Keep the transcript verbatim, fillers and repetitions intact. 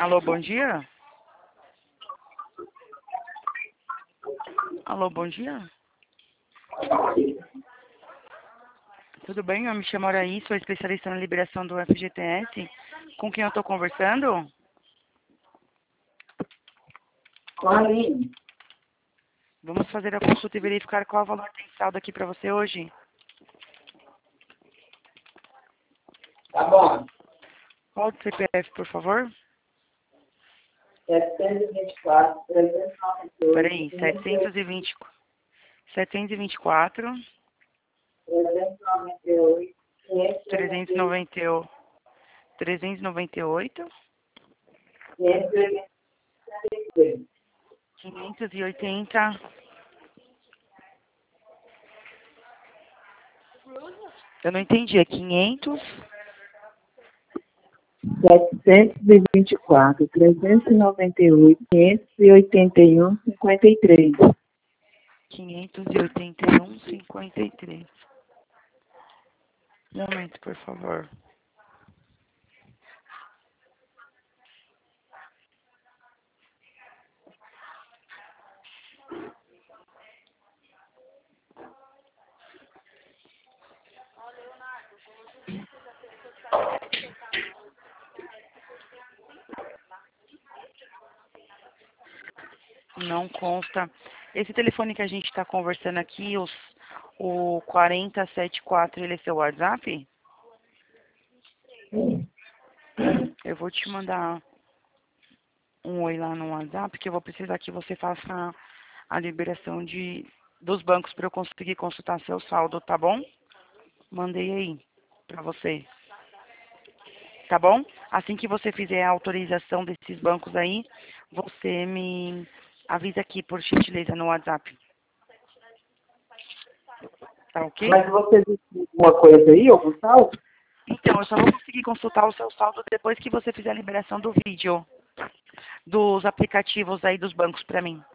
Alô, bom dia? Alô, bom dia? Tudo bem? Eu me chamo Araí, sou especialista na liberação do F G T S. Com quem eu estou conversando? Com a Aline. Vamos fazer a consulta e verificar qual é o valor tem saldo aqui para você hoje. Tá bom. Qual o C P F, por favor? setecentos e vinte e quatro, trezentos e noventa e oito. Peraí, setecentos e vinte, setecentos e vinte e quatro, trezentos e noventa e oito. trezentos e noventa e oito, trezentos e noventa e oito, quinhentos e oitenta e três. quinhentos e oitenta. Eu não entendi, é quinhentos, setecentos e vinte e quatro, trezentos e noventa e oito, quinhentos e oitenta e um, cinquenta e três. quinhentos e oitenta e um, cinquenta e três. Um momento, por favor. Não consta. Esse telefone que a gente está conversando aqui, os, o quatro zero sete quatro, ele é seu WhatsApp? Eu vou te mandar um oi lá no WhatsApp, porque eu vou precisar que você faça a liberação de, dos bancos para eu conseguir consultar seu saldo, tá bom? Mandei aí para você. Tá bom? Assim que você fizer a autorização desses bancos aí, você me avisa aqui, por gentileza, no WhatsApp. Tá ok? Mas você disse alguma coisa aí, algum saldo? Então, eu só vou conseguir consultar o seu saldo depois que você fizer a liberação do vídeo, dos aplicativos aí dos bancos para mim.